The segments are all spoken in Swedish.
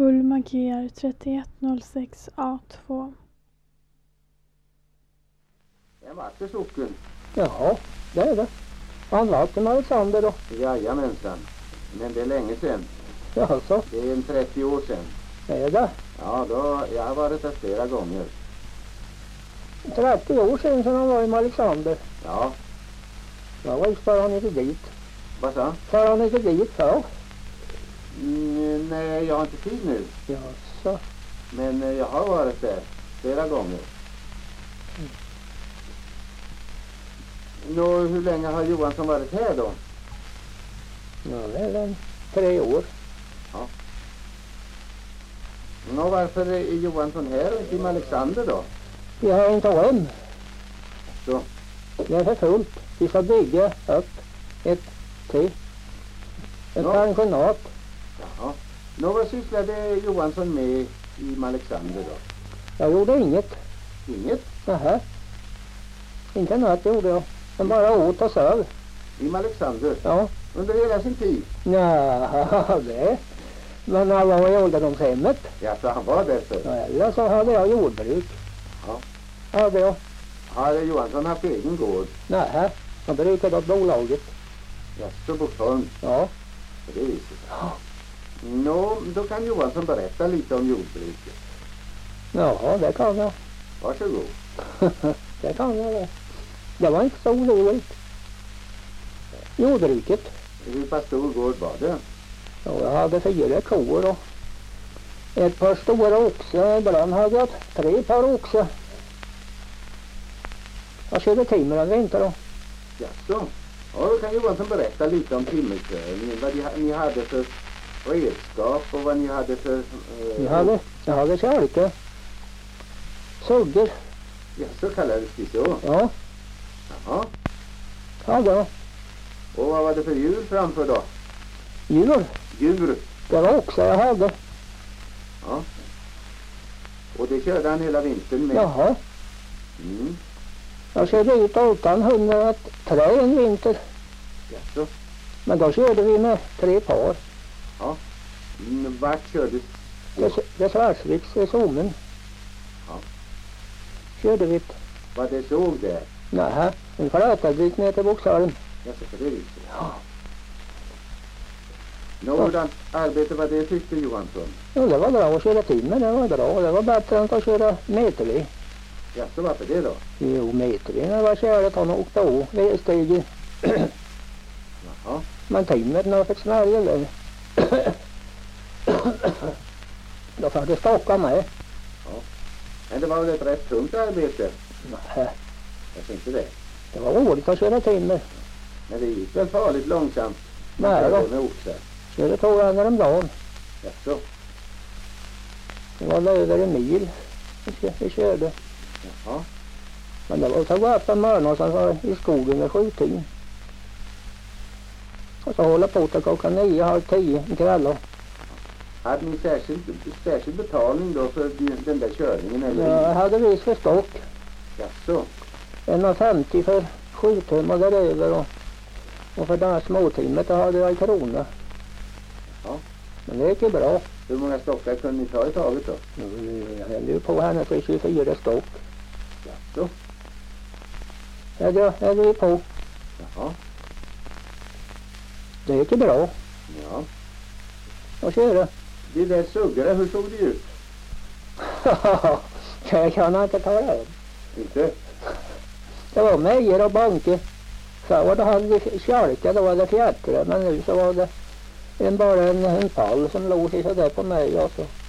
Gullmarker 3106A2. Det är en vacker socken. Jaha, det är det. Han var till Alexander då. Jajamensan. Men det är länge sedan. Jaså, Det är en 30 år sedan. är det? Ja, jag har varit där flera gånger. 30 år sedan han var i Alexander. Ja, Jag var för han inte dit. vad sa? För han inte dit för. Nej, jag har inte tid nu. Jaså, Men jag har varit där flera gånger. Nå, hur länge har Johansson varit här då? ja det är väl 3 år. Nå, varför är Johansson här och inte i Alexander då? Vi har inte rum. Så. Det är för fullt. Vi ska bygga upp ett till. Ett Ja. pensionat. Jaha. Nå, vad sysslade Johansson med i Alexander då? Jag gjorde inget. Inget? Nähä. Inte något gjorde jag. Jag bara åt och söv. I Alexander? Ja. Under hela sin tid? Ja, det. Men när jag var i ålderdomshemmet. Ja, så han var där för. Ja, eller så hade jag jordbruk. Ja. Hade jag. Har Johansson haft egen gård? Nähä. Jag brukade åt bolaget. Ja, så Boxholm. Ja. På det viset. Ja. Nå, då kan Johansson berätta lite om jordbruket. Ja, det kan jag. Varsågod. Det kan jag det. Det var inte så oroligt. Jordbruket. Hur pass stor gård var det? Ja, jag hade 4 kor och ett par stora oxar. Ibland hade jag 3 par oxar. Jag körde timmer en vinter då. Jaså? Ja, då kan Johansson berätta lite om timmerkörningen. Vad ni hade för redskap och vad ni hade för... Jag hade kärlke. Suggor. Ja, så kallades det så. Ja, Jaha. hade jag. Och vad var det för djur framför då? Djur. Djur. Det var också jag hade. Ja. Och det körde han hela vintern med? Jaha. Mm. Jag körde ut utan 100 trä en vinter. Jaså? Men då körde vi med 3 par. Ja. Vart kördes Det Svarsviks i Sommen. Ja. Körde vi. vad det såg där? Nej, en flätarbit ner till Boxholm. Jaså, på det viset. Ja. Nå, hurdant arbete var det tyckte Johansson? Jo, det var bra att köra timmer, det var bra. Det var bättre än att köra meterlig. Jaså, varför det då? Jo, meterlig när det var kärlet han åkte av vid stigen. Jaha. Men timmer när jag fick smärja det. Då får det stocka med. Men det var väl ett rätt tungt arbete? Nej, Jag tänkte det. det var roligt att köra timmer. Men det gick väl farligt långsamt? Nej då. Med oxar. Körde 2 gånger om dagen. Jaså? Det var över en mil vi körde. Jaha. Men det var så gå upp en morgon och sen var i skogen med 7-tiden. Och så hålla på till klockan 9, halv 10 en kväll. Hade ni särskild betalning då för den där körningen? Eller? Jag hade vis för stock. Jaså? 1,50 för 7 timmar däröver och för den här småtimmet då hade jag 1 krona. Ja. Men det gick ju bra. Hur många stockar kunde ni ta i taget då? Jag höll ju på henne för 24 stock. Jaså? Höll vi på. Jaha. Det gick ju bra Ja. att köra. De där suggorna, hur såg det ut? Det kan jag inte tala om. Inte? Det var mejer och banker. Så var det hade vi kärka, då var det fjättre. Men nu så var det bara en pall som låg sig sådär på mig.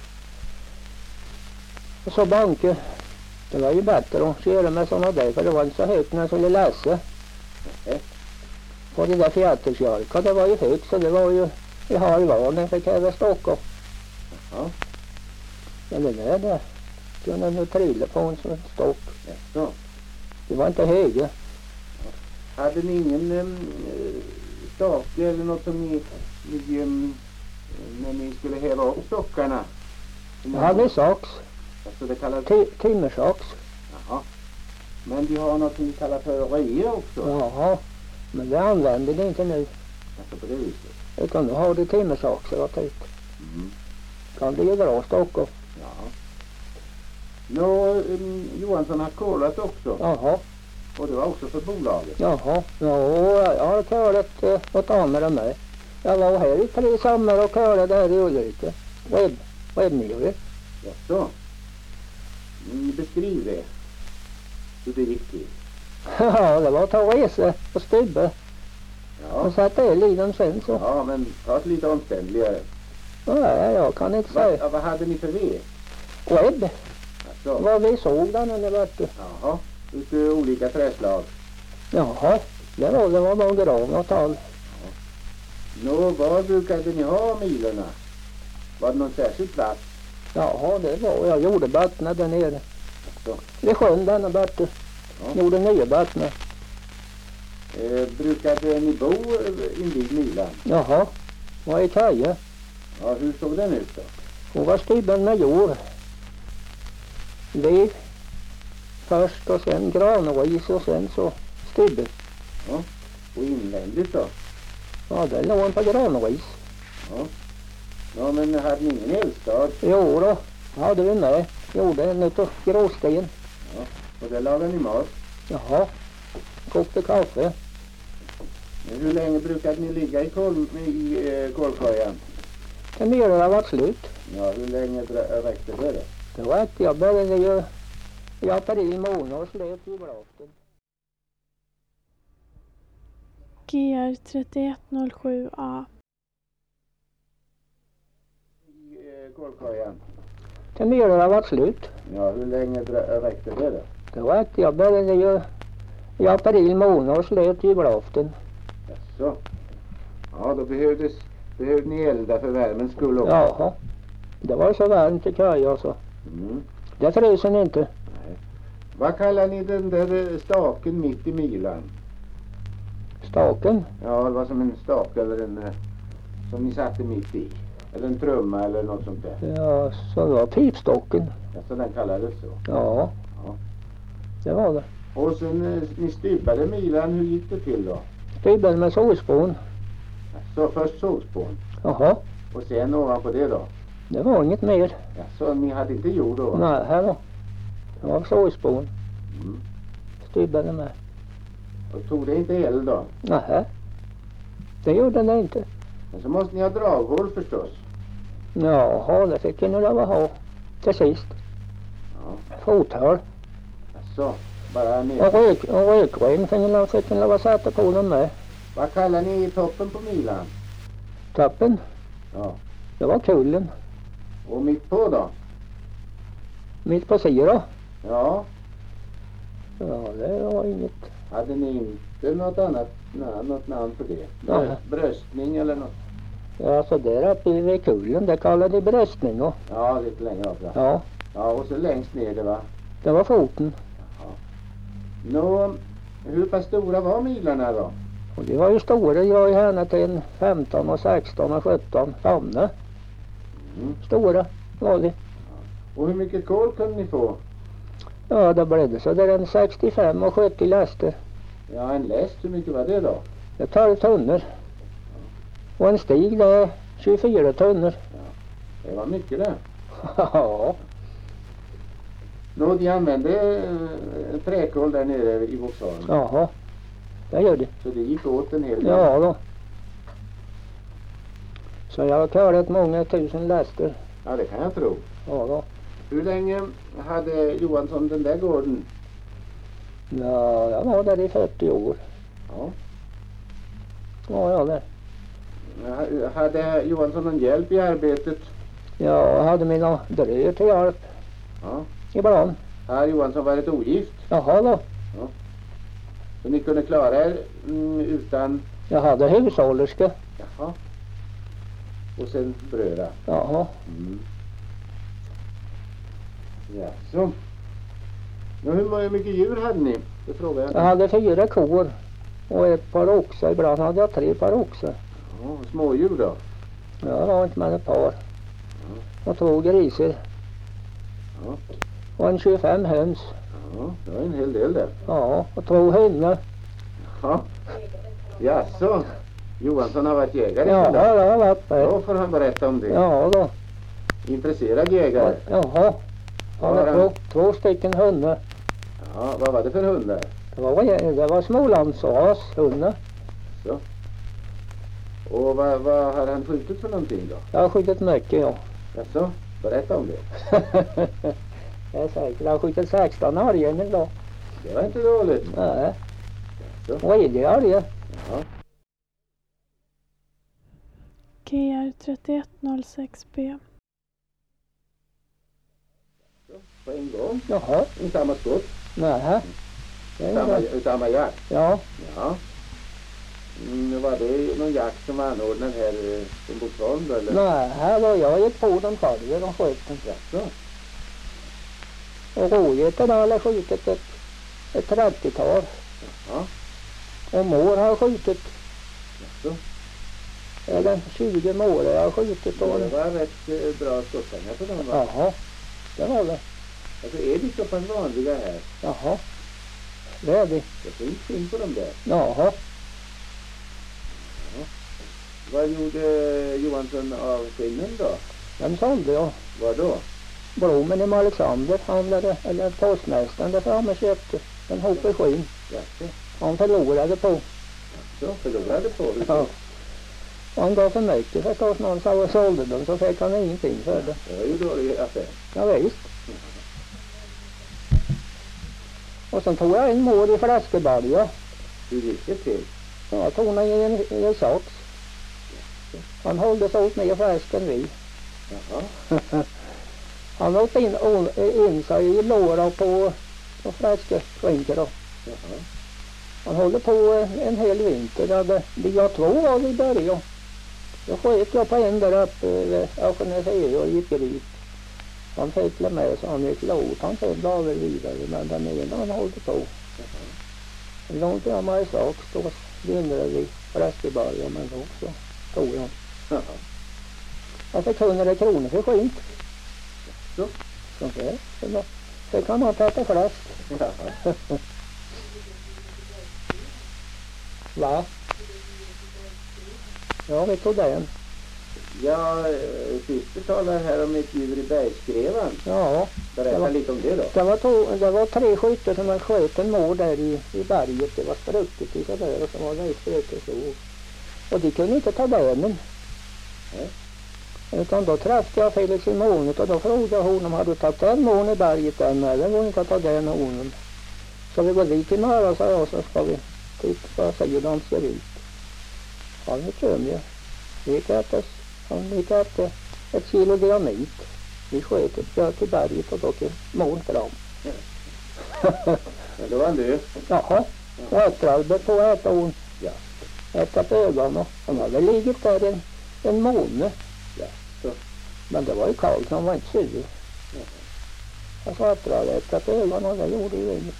Och så banker. Det var ju bättre att köra med sådana där, för det var inte så högt när jag skulle läsa. Och det där fjätterkärka, det var ju högt, så det var ju i halvan fick jag stocka. Ja. Men det där kunde nu trilla på en sån stock. Jaså? Det var inte höga. Hade ni ingen stake eller något som ni när ni skulle häva upp stockarna? Jag hade sax. Alltså det kallas... Timmersax. Jaha. Men de har något som de kallar för röje också? Jaha. Men det använder det inte nu. Alltså på det viset? Utan då har du timmersaxar och typ. Mm. Kan bli bra stock och. Ja. Nå, Johansson har kollat också. Jaha. Och det var också för bolaget. Jaha. Ja, jag har körat åt andra med. Jag var här i 3 sommar och körade där i Ulrika. Webbnivå. Jaså? Beskriv det. Hur det gick till. Ja, det var att ta resa på Stubbe. Ja. Och satt el i den sen så. Ja, men ta det lite omständligare. Nej, jag kan inte säga. Vad hade ni för ved? Webb. Alltså. Vad vi såg där när det var. Jaha, ute olika träslag. Jaha, det var bara gran och tal. Nå, var brukade ni ha milorna? Var det någon särskild plats? Jaha, det var jag gjorde battna där nere. Alltså. Det sjön denna batte. Ja. Gjorde nya battna. Brukade ni bo invid milan? Jaha, var i Kaja. Ja, hur såg den ut då? Hon var stubben med jord. Liv först och sen granris och sen så stubbe. Ja, och invändigt då? Ja, det låg en på granris. Ja. Ja, men hade ni ingen eldstad? Jo då, hade vi med. Gjorde en utav gråsten. Ja, och där lagade ni mat? Jaha, kokte kaffe. Men hur länge brukade ni ligga i kolkojan? Den nere har varit slut. Ja, hur länge räckte det då? Det var att jag började ju i april månad och slet julafton. GR 3107A. I kolkojan? Den nere har varit slut. Ja, hur länge räckte det då? Det var att jag började ju i april månad och slet julafton. Jaså? Ja, då behövde ni elda för värmens skull också. Jaha, det var så varmt i Kaja så. Mm. Det frös den inte. Nej. Vad kallar ni den där staken mitt i milan? Staken? Ja, det var som en stak eller en som ni satte mitt i. Eller en trumma eller något sånt där. Ja, så det var pipstocken. Ja, så den kallades så. Ja, Ja. det var det. Och sen ni stybbade milan, hur gick det till då? Stubben med sågspån. Så först sågspån. Jaha, Och sen ovanpå det då? det var inget mer. Ja, så ni hade inte jord då? Nej, här då. Det var sågspån. Mm. Stubbade med. Och tog det inte eld då? Nej, det gjorde det inte. Men så måste ni ha draghål förstås. Jaha, det fick jag nog lov att ha till sist. Ja. Fothål. Så bara ner. Och rökring fick jag lov att sätta på dem med. Vad kallar ni toppen på milan? Toppen, Ja. det var kullen. Och mitt på då? Mitt på syra. Ja. Ja, det var inget. Hade ni inte något annat något namn för det? Nej. Bröstning eller något? Ja, så där uppe vid kullen, det kallade de bröstning och. Ja, lite längre upp. Ja. Ja, Ja, och så längst ner det va? det var foten. Nå, hur pass stora var milarna då? Och de var ju stora, jag är henne till en 15 och 16 och 17 famne. Mm. Stora var de. Och hur mycket kol kunde ni få? Ja, det blev det så där en 65 och 70 laster. Ja, en läst, hur mycket var det då? Det är 12 tunnor. Och en stig det är 24 tunnor. Det var mycket det. Ja, Nå, de använde träkol där nere i Boxholm. jaha, det gör det. Så det gick åt en hel del. Ja då. Så jag har klarat många tusen laster. Ja, det kan jag tro. Ja då. Hur länge hade Johansson den där gården? Ja, jag var där i 40 år. Ja. Ja, jag där. Hade Johansson någon hjälp i arbetet? Jag hade mina dröjor till hjälp Ja. ibland. Har Johansson varit ogift? Jaha då. Så ni kunde klara er utan... Jag hade hushållerska. Jaha. Och sen bröda. Jaha. Mm. Ja, så. Ja, hur mycket djur hade ni? Det frågar jag. Jag hade 4 kor och ett par oxar. Ibland hade jag 3 par oxar. Ja, smådjur då? Ja, det var inte med ett par. Och 2 grisar. Ja. Och en 25 höns. Ja, det var en hel del där. Ja, och 2 hundar. Ja. Jaså, Johansson har varit jägare? Ja, så det har varit det. Då får han berätta om det. Ja då. Intresserad jägare? Jaha. Han har två stycken hundar. Ja, vad var det för hundar? Det var Smålandsrashundar. Så. Och vad har han skjutit för någonting då? Jag har skjutit mycket, ja. Jaså, berätta om det. Det är säkert. Jag har skjutit 16 argänger då. Det var inte dåligt. Nej. Jaså. Rediga arger. Ja. GR 3106B. På en gång? Jaha. I samma skott? Nej. Samma jakt? Ja. Ja. Var det någon jakt som anordnad här i Boxholm eller? Nej, här var jag gick på den själv. De sköt den. Jaså. Och rågeten har skjutit ett 30-tal. Ja. Och mår har skjutit. Jaså. Eller 20 mål jag har skjutit. Och Det var rätt bra skottpengar på dem, va? jaha. Det var det. Alltså är de så pass vanliga här? Jaha. Det är det. Det finns film på dem där. Jaha. Vad gjorde Johansson av skinnen då? Den sålde jag. Vad då? Bromen i Alexander handlade, eller postmästaren där framme köpte en hop i skinn. Jaså. Han förlorade på. Så förlorade på det. Ja. Han gav för mycket förstås när han sa och sålde dem, så fick han ingenting för det. Det var ju dålig affär. Ja, visst. Och sen tog jag en mål i Fläskeberga. Hur gick det till? Ja, jag tog den i en sax. Han höll så åt ner fläsken vid. Jaha. Han åt in sig i låra på fläskeskinka då. Jaha. Han håller på en hel vinter. Jag 2 var i början. Då sköt jag på en där uppe vid Auktionäsö och gick dit. Han fick med så han gick låt. Han fick dagar vidare, men den ena han höll på. Långt fram i sak då vindrade vi Fläskeberga, men då så tog jag. Jaha. Jag fick 100 kronor för skint. Så. Så där. Så kan man ta fläsk. Jaha. Va? Ja, vi tog den. Ja, syster talar här om ett djur i bergskrevan. Ja. Berätta lite om det då. Det var 3 skyttar som hade sköt en mål där i berget. Det var sprucket i sådär och så var det sprucket så. Och de kunde inte ta benen. Nej. Utan då träffade jag Felix i månet och då frågade hon om hade tagit den mån i berget än eller går inte att ta den månen. Så vi går dit i morgon, sa jag, så ska vi titta på hur de ser ut. Han är tömja. Vi gick äta ett kilo dynamit. Vi sköt ett till berget och då till mån fram. Men då var han död. Jaha, och ättralber på att äta hon. Ja. Äta på ögonen. Han hade ligget där en månad. Ja. Så. Men det var ju kallt, han var inte sur. Jag sa att jag äta på ögonen och det gjorde ju inget.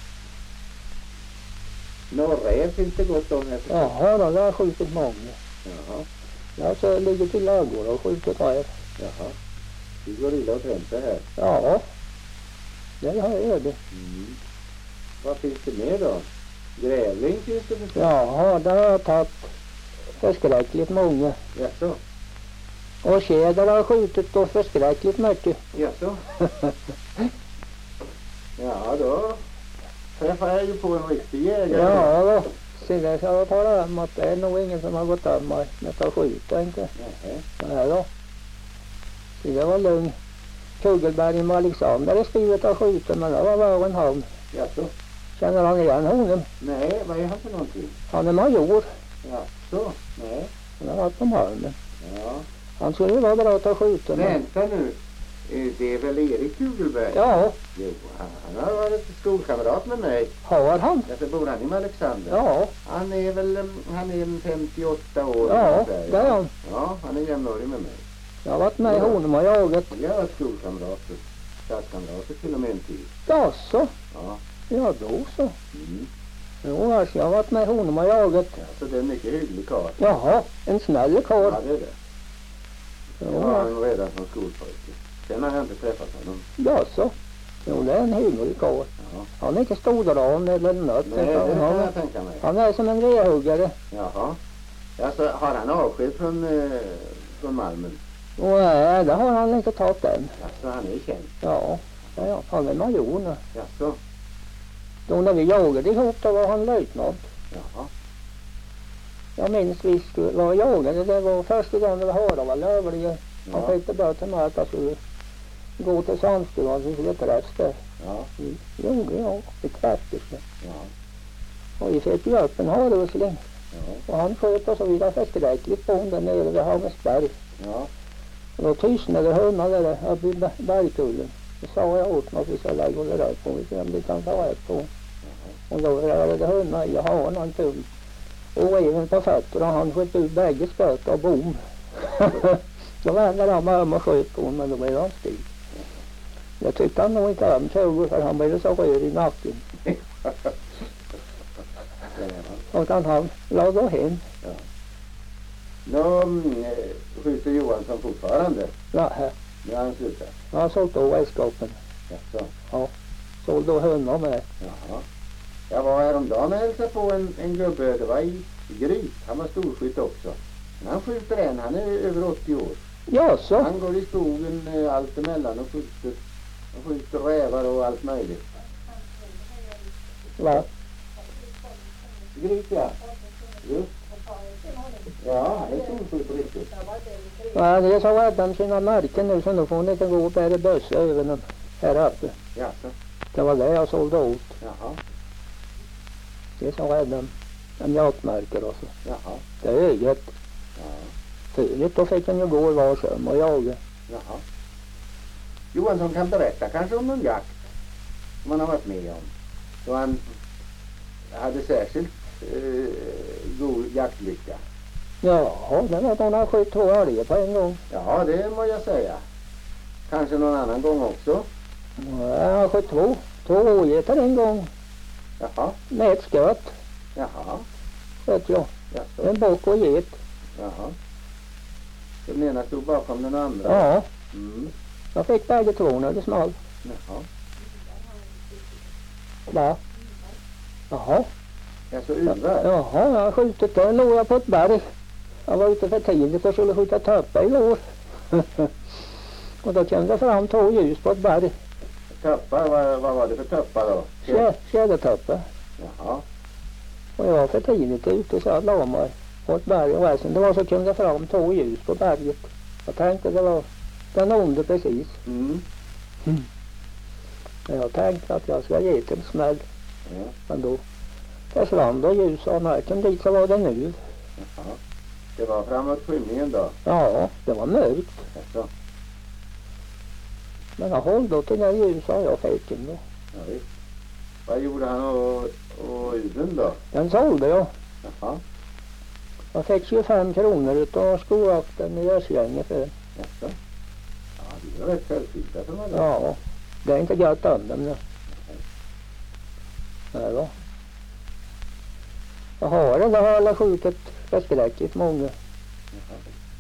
Några räv finns det gott om här. Jaha, då har jag skjutit många. Jaha. Jag så ligger till lagor och skjutit räv. Jaha. Det går illa att hämta här. Ja, det har jag det. Mm. Vad finns det mer då? Grävling finns det för. Jaha, där har jag tagit förskräckligt många. Jaså? Och tjäder har jag skjutit då förskräckligt mycket. Jaså? Ja, då träffar jag ju på en riktig jägare. Ja då. Så det ska jag tala om att det är nog ingen som har gått om mig med att skjuta inte. Nej då. Så det var lugn. Kugelberg med Alexander är skrivet av skjuten, men det var värre än han. Jaså? Känner han igen honom? Nej, vad är han för någonting? Han är major. Jaså? Nej. Han har varit på Malmö. Ja. Han skulle vara bra att ta skjuten. Vänta nu. Det är väl Erik Kugelberg? Ja, Jo, han har varit skolkamrat med mig. har han? Därför bor han i Alexander. Ja, Han är 58 år. ja, ungefär, det är han. Ja, han är jämnårig med mig. Jag har varit med honom och jagat. Vi har varit skolkamrater. Klasskamrater till och med en tid. Jaså? Ja. Ja, då så. Mm. Jo, alltså, jag har varit med honom och jagat. Så det är en mycket hygglig karl. Jaha, en snäll karl. Ja, det är det. Det var han redan som skolpojke. Sen har jag inte träffat honom. Jaså? Jo, det är en hygglig karl. Ja. Han är inte stordragen eller något. Nej, det kan jag tänka mig. Han är som en rehuggare. Jaha. Alltså, har han avsked från Malmö? Och nej, det har han inte tagit än. Alltså, han är känd. Ja, ja, han är major nu. Jaså? Då när vi jagade ihop då var han löjtnant. Jaha. Jag minns visst vad jag jagade. Det var första gången det var Haravalöverlige. Han Ja. skickade bara till mig att jag skulle gå till Sandstugan så skulle träffas där. Ja. Jo, ja, det träffades. Ja. Och vi fick ju upp en harusling. Ja. Och han sköt och så vidare förskräckligt på honom där nere vid Hammersberg. Ja. Och då tystnade hönan där uppe i bergkullen. Så sa jag åt mig att vi ska lägga och röra på. Vi ser om vi kan ta rätt på. Och då rörde hönan i hanen en tum. Och även på fötterna. Han sköt ut bägge spöt och bom. Då vände han mig om och sköt på honom, men då blev han stig. Jag tyckte han nog inte om 20 för han blev så röd i nacken. Utan han lade då hem. Nå, skjuter Johansson fortfarande? Ja, Nu har han slutat. han såg då redskapen. Jaså? Såg då hönan med. Jaha. Jag var häromdagen och hälsade på en gubbe. Det var i Gryt. Han var storskytt också. Men han skjuter än. Han är över 80 år. Ja, så. Han går i skogen allt emellan och skjuter rävar och allt möjligt. Va? Gryt, ja. Just. Ja, han är storskytt riktigt. Ja, det är så rädd om sina märken nu så nu får hon inte gå och bära bössa över dem här uppe. Jaså? Det var det jag sålde åt. Jaha. Det är så rädd om jaktmärker och så. Jaha. Det är ögat. Ja. Förut då fick han ju gå i varsam och jaga. Jaha. Johansson kan berätta kanske om någon jakt som han har varit med om. Så han hade särskilt god jaktlycka. Ja, det var då han sköt 2 älgar på en gång. Ja, det må jag säga. Kanske någon annan gång också. Ja, han sköt 2 ågetar en gång. Jaha. Med ett skott. Jaha. Sköt jag. Jaså. En bock och get. Jaha. Så den ena stod bakom den andra? Ja, Mm. jag fick bägge 2 när det small. Jaha. Va? Jaha. Jaså, uvar? Jaha, jag har skjutit där. Låg jag på ett berg. Jag var ute för tidigt och skulle skjuta töppa igår. Och då kom det fram 2 ljus på ett berg. Töppa, vad var det för töppa då? Fjädertöppa. Jaha. Och jag var för tidigt ute så jag la mig på ett berg. Och sen det var så kom det fram 2 ljus på berget. Jag tänkte det var den onde precis. Mm. Men jag tänkte att jag ska ge till en smäll. Ja. Men då försvann då ljus och när jag kom dit så var det nu. Jaha. Det var framåt skymningen då? Ja, det var mörkt. Jaså. Men jag höll då till den ljusa jag fick den då. Ja, visst. Vad gjorde han och uven då? Den sålde jag. Jaha. Jag fick 25 kronor utav skoakten i Ösgänge för den. Jaså. Ja, det var rätt sällsynta som var det. Ja, det är inte gött om dem nu. Nej då. Jag har det, har alla skjutit förskräckligt många. Jaha.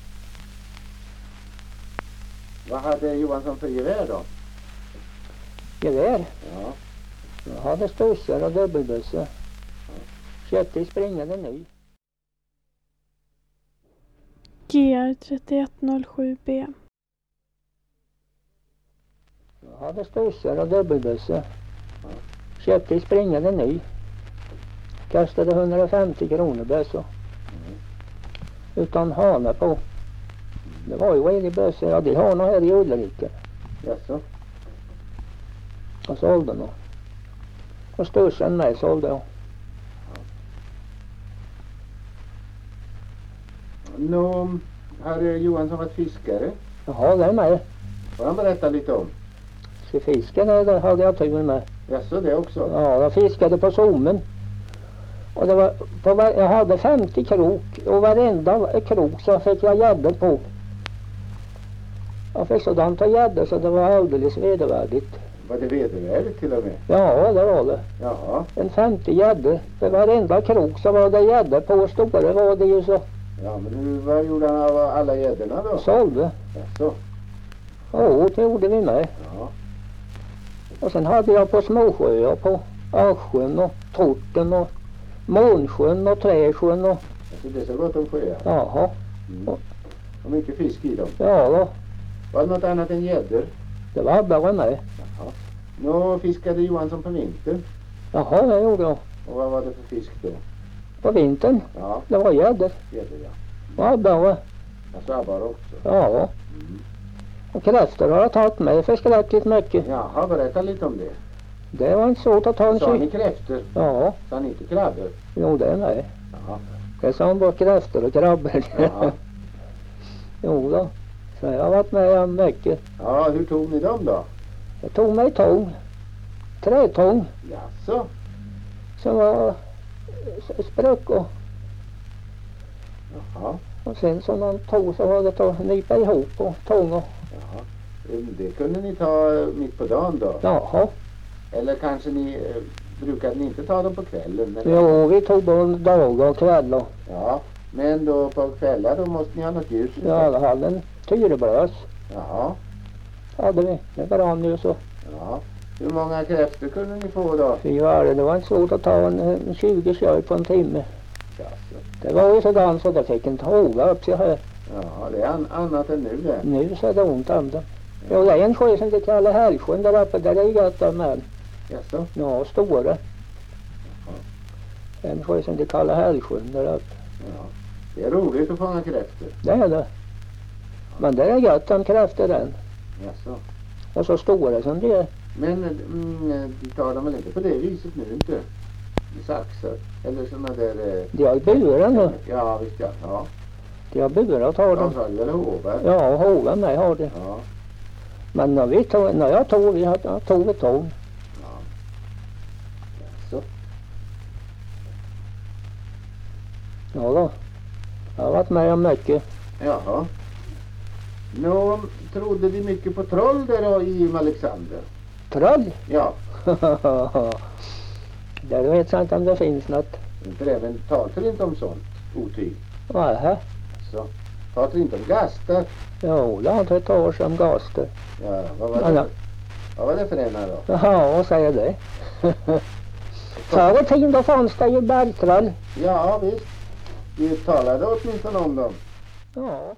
Vad hade Johansson för gevär då? Gevär. Ja. Jag hade stussar och dubbelbössor. Köpte i springande ny. GR 3107B. Jag hade stussar och dubbelbössor. Köpte i springande ny. Kostade 150 kronor bössor. Utan hana på. Det var ju en i bössor. Ja, det har nog här i Ulrika. Jaså. Och sålde nog. Och stussan med sålde jag. Nå, hade Johansson varit fiskare? Jaha, det är med. Får han berätta lite om? Så fisken där hade jag tur med. Jaså, det också? Ja, jag fiskade på Sommen. Och det var jag hade 50 krok och varenda krok så fick jag gäddor på. Jag fick sådant av gäddor så det var alldeles vedervärdigt. Var det vedervärdigt till och med? Ja, det var det. Jaha. En 50 gäddor. För varenda krok så var det gäddor på. Stora var det ju så. Ja, men vad gjorde han av alla gäddorna då? Sålde. Jaså. Ja, det gjorde vi med. Ja. Och sen hade jag på småsjöar på Asjön och Torten och Månsjön och Träsjön och Alltså det är så gott om sjöar. jaha. Mm. Och mycket fisk i dem. Ja då, Var det något annat än gäddor? det var bara med. Jaha. Nå fiskade Johansson på vintern. Jaha, det gjorde jag. Och vad var det för fisk då? På vintern, Ja, det var gäddor. gäddor ja. Ja, bara. Alltså abborre också. Ja, Mm. och kräftor har jag tagit med förskräckligt mycket. Jaha, berätta lite om det. Det var inte svårt att ta en Sa ni kyl. kräftor? Ja, Sa ni inte krabbor? jo det är med. Jaha. Det sa han bara kräftor och krabbor. Ja. Jo då. Så jag har varit med om mycket. Ja, hur tog ni dem då? Jag tog mig tång. Trätång. Jaså? Som var spruckor. Jaha. Och sen så någon tog så var det att nypa ihop och tång och Jaha. Det kunde ni ta mitt på dagen då? jaha. Eller kanske ni brukade ni inte ta dem på kvällen? Eller? Jo, vi tog både dagar och kvällar. Ja, men då på kvällar då måste ni ha något ljus. Ja, jag hade en tyreblös. Jaha. Hade vi. Det brann ju så. Ja. Hur många kräftor kunde ni få då? Fy var det var inte svårt att ta en 20 kör på en timme. Jaså. Det var ju sådant så det fick inte håga upp sig här. Ja, det är annat än nu det. Nu så är det ont om det. Jo, det är en sjö som de kallar Hällsjön där uppe. Där är ju gott om med. Jaså? Ja, stora. En sjö som de kallar Hällsjön där uppe. Ja. Det är roligt att fånga kräftor. Det är det. Men det är gott om kräftor den. Jaså. Och så stora som de är. Men de tar dem väl inte på det viset nu inte? I saxar? Eller sådana där... De har burar nu. Ja, visst ja. Ja. De har burar att ta Ja, dem. så har du väl hovar? Ja, och håva med har det. Ja. Men när jag tog, jag tog ett tång. Ja. Jaså. Ja då. Jag har varit med om mycket. Jaha. Nå, trodde de mycket på troll där då i Alexander? Troll? Ja. Där vet jag inte om det finns något. Inte det, men pratar inte om sånt otyg. Nähä. Så. Pratar inte om gastar. Jo, det har inte ett år som gaster. Ja, vad var Ja, det? ja. Vad var det för ena då? Jaha, vad säger det? Förr i tiden då fanns det ju bergtroll. Ja, visst. Vi talade åtminstone om dem. Ja.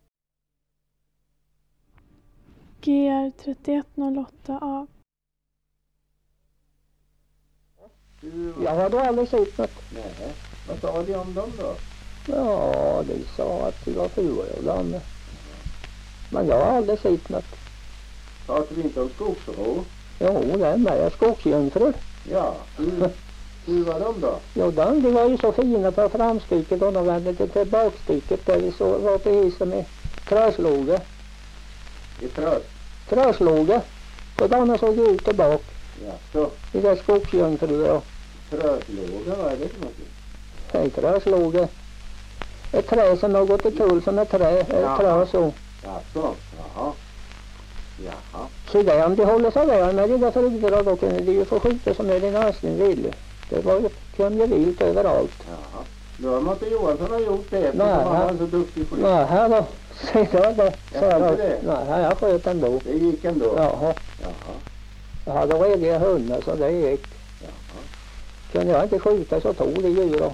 GR 3108A. Jag har då aldrig sett något. Nej. Vad sa de om dem då? Ja, de sa att de var furulande. Men jag har aldrig sett något. Pratar vi inte om skogsrå? Jo, det är med skogsjungfrur. Ja. Hur var de då? Jo, de var ju så fina på framstycket och de vände till bakstycket där vi så var precis som i träslåge. I trös? Träslåge. Så de såg ut och bak. Ja, så. I det skogsjungfrur. Tröslåga, vad är det för någonting? Nej, träslåge. Ett trä som har gått i kull som ett trä. Ja. Ett trä så. Ja, så. Jaha. Jaha. Så där om de håller sig där med de där fruarna då kunde de ju få skjuta som är det nästan ville. Det var ju, kom ju vilt överallt. Jaha. Då måste Johansson ha gjort det eftersom Nej, han var så duktig på det. Nej, här då. Se där då. Jag tror inte det. Nej, här jag sköt ändå. Det gick ändå? Jaha. Jaha. Jag hade rediga hundar så det gick. Jaha. Kunde jag inte skjuta så tog det djur då.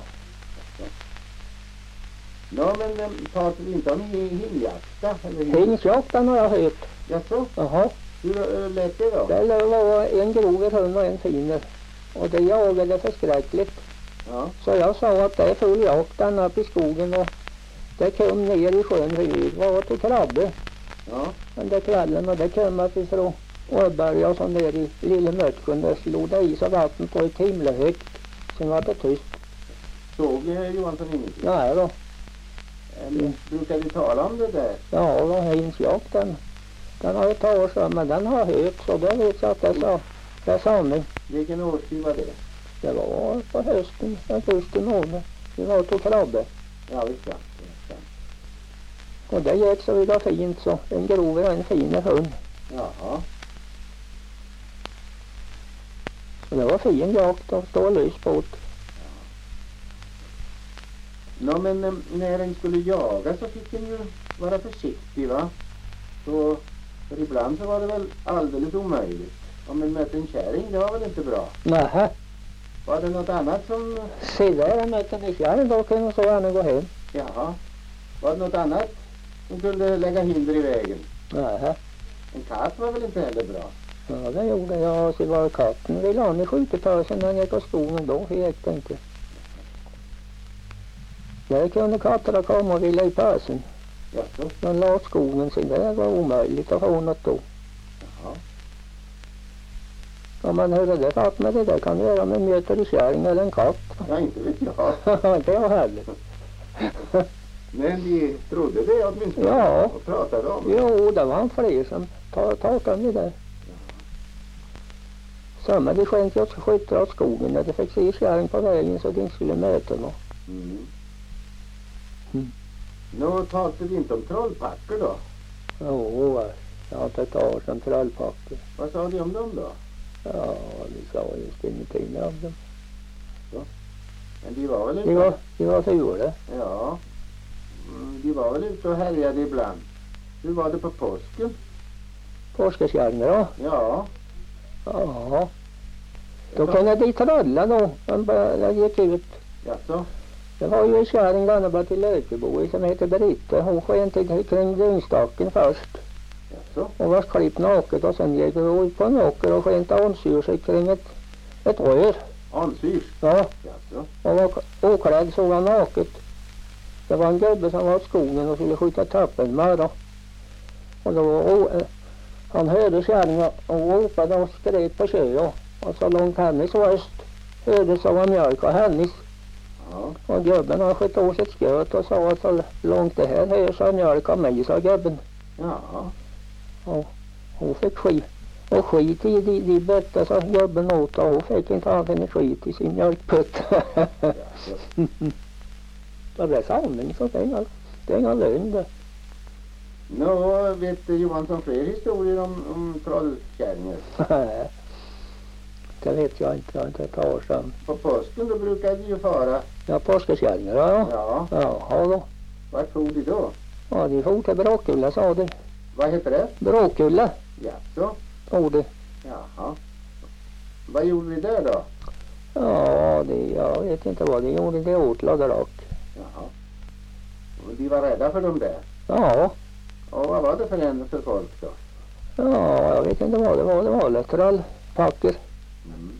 Ja, men pratar vi inte om hinjakta? Hingsjakten har jag hört. Jaså? Jaha. Hur lät det då? Det var en grov hund och en finer. Och det jagade förskräckligt. Ja. Så jag sa att det är full jakt där uppe i skogen och det kom ner i sjön vi var till krabbe. Ja. Den där kvällen och det kom att ifrån Åberga och så ner i lilla Mötsjön där slog det is och vatten på ett himla högt. Sen var det tyst. Såg Johansson ingenting? Nej då. Brukar vi tala om det där? Ja, och hingsjakten. Den har ett år sedan men den har hört så då vet jag att det är sanning. Vilken årstid var det? Det var på hösten, augusti månad. Vi var till krabbe. Ja, visst ja. Och det gick så vidare fint så. En grov och en fin hund. Jaha. Så det var fin jakt och stå och lys på det. Nå, men när en skulle jaga så fick en ju vara försiktig, va? Så, för ibland så var det väl alldeles omöjligt. Om en mötte en kärring, det var väl inte bra? Nähä. Var det något annat som... Se där, jag mötte en kärring då kunde så gärna gå hem. Jaha. Var det något annat som kunde lägga hinder i vägen. Nej. En katt var väl inte heller bra? Ja, det gjorde jag. Så var katten ville ha mig skjutepösen när han gick av skogen. Då fick det inte. Där kunde katterna komma och vila i pösen. Jaså? Men la skogen sin. Det var omöjligt att få något då. Jaha. Ja, men hur är det fatt med det där kan du göra med möter i kärring eller en katt? Ja, inte vet jag. Inte jag heller. Men de trodde det åtminstone. Ja. Och pratade om det. Jo, det var en fler som tagit det där. Samma de skänkte också skyttar åt skogen när de fick se kärring på vägen så de inte skulle möta någon. Mm. Mm. Nå talade vi inte om trollpackor då? Jo, jag har inte tagit som trollpackor. Vad sa de om dem då? Ja, vi sa just ingenting om dem. Men de var väl ute? De var fula. Ja. De var väl ute och härjade ibland. Hur var det på påsken? Påskekärringar då? Ja. Ja. Då kunde de trolla då. De gick ut. Jaså? Det var ju en kärring där bara till Lökebo som heter Britta. Hon sken kring dynstacken först. Jaså? Hon var klippt naket och sen gick hon ut på en åker och sken ansyr sig kring ett rör. Ansyr? Ja. Jaså? Och var oklädd såg han naket. Det var en gubbe som var åt skogen och skulle skjuta tappen med då. Och då han hörde kärringen och ropade och skrek på sjö och så långt hennes röst hördes av en mjölk och hennes. Ja. Och gubben har skjutit åt sitt sköt och sa att så långt det här hörs av mjölk av mig, sa gubben. Ja. Och hon fick skit i de bötter så gubben åt och hon fick inte använda skit i sin mjölkputt. Det är sanning så det är inga lögn det. Nå, vet Johansson fler historier om trollkärringar? Nej, det vet jag inte. Jag har inte ett år sedan. På påsken då brukade de ju fara. Ja, påskekärringar ja. Ja. Jaha då. Vart for de då? Ja, de for till Bråkulla sa de. Vad heter det? Bråkulla. Jaså? For de. Jaha. Vad gjorde de där då? Ja, jag vet inte vad de gjorde. Det åt ladrak. Jaha. Och de var rädda för dem där? Ja. Och vad var det för folk då? Ja, jag vet inte vad det var. Det var lättrallpacker. Mm.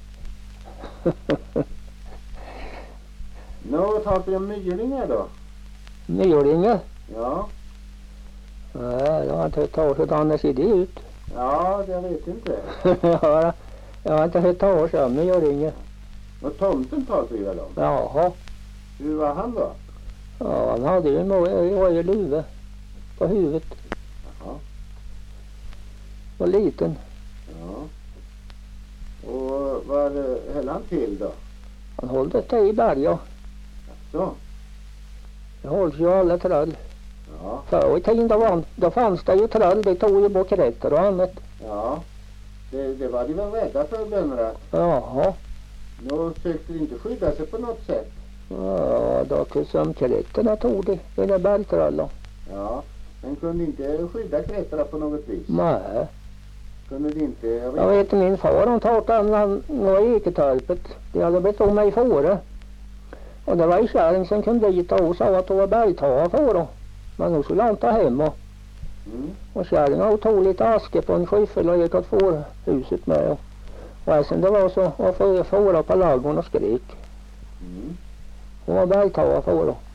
Nå, tar vi om myringar då? Myringar? Ja. Nej, jag har inte hört talas om annars ser det ut. Ja, jag vet inte. Jag har inte hört talas om myringar. Och tomten tar vi väl om? Jaha. Hur var han då? Ja, han hade ju en röd luva på huvudet. Jaha. Och liten. Ja. Och vad höll han till då? Han höll det i berga. Så. Det hålls ju alla trall. Ja. Förr i tiden då fanns det ju trall. Det tog ju bort rätter och annat. Ja. Det var de väl rädda för bönderna. Jaha. Nå sökte de inte skydda sig på något sätt. Ja, då som krätterna tog det. Det där bergtrallen. Ja. Men kunde inte skydda krätterna på något vis? Nej. Kunde de inte? Jag vet min far han tog den några eketorpet. Det hade blivit om mig före. Och det var en kärring som kom dit och sa att det var bergtagare för då. Men nu skulle han ta hem och kärringen tog lite aske på en skyffel och gick åt fårhuset med. Och sen det var så och fåra på ladugården och skrek. Mm. Hon var bergtagare för då.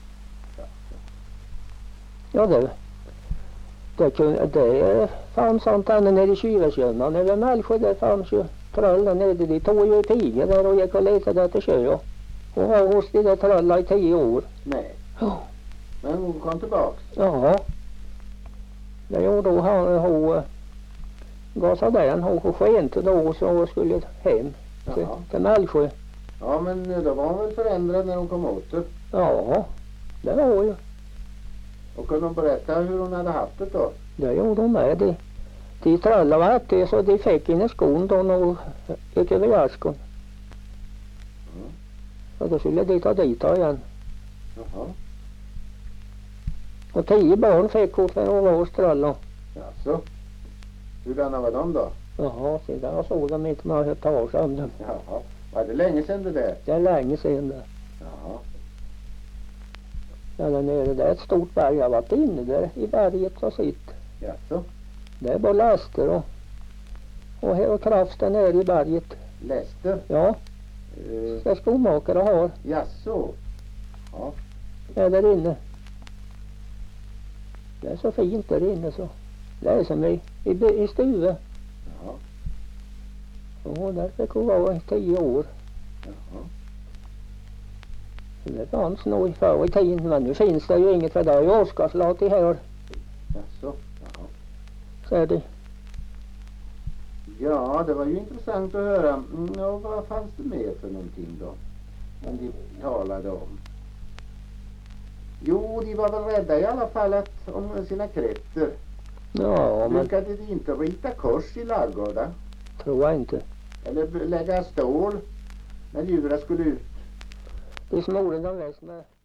Ja det fanns sånt ännu nere i Kyresjönna. När vi Mälsjö där fanns ju trollen nere. De tog ju tiger där och gick och letade efter sjö. Hon var hos de där trollen i 10 år. Nej. Ja. Men hon kom tillbaks? Ja. Det gjorde hon gav sig den. Hon skente då så skulle hem till Mälsjö. Ja men då var hon väl förändrad när hon kom åter? Ja, det var ju. Och kunde hon berätta hur hon hade haft det då? Det gjorde hon med. De trallade var det så de fick in i skon då och gick över gärskon. Mm. Och då skulle de ta dit igen. Jaha. Och 10 barn fick hon för att vara hos trallen. Jaså? Hurdana var de då? Jaha, så där såg de inte man hört talas om dem. Jaha. Var det länge sedan det där? Det är länge sedan det. Jaha. Ja, där nere, det är ett stort berg. Jag har varit inne där i berget och sitt. Jaså? Det är bara laster och här och kraft där nere i berget. Läster? Ja, det skomakare har. Jaså? Ja. Är där inne. Det är så fint där inne så. Det är som i Stuve. Jaha. Och där fick hon vara i 10 år. Jaha. Det fanns nog förr i tiden, men nu finns det ju inget för det är ju Oscarslott i här. Jaså? Jaha. Så är det. Ja, det var ju intressant att höra. Ja, vad fanns det mer för någonting då? Som de talade om? Jo, de var väl rädda i alla fall om sina kräftor. Ja, men Brukade de inte rita kors i ladugården? tror jag inte. Eller lägga stål när djuren skulle ut? Det smorde de mest med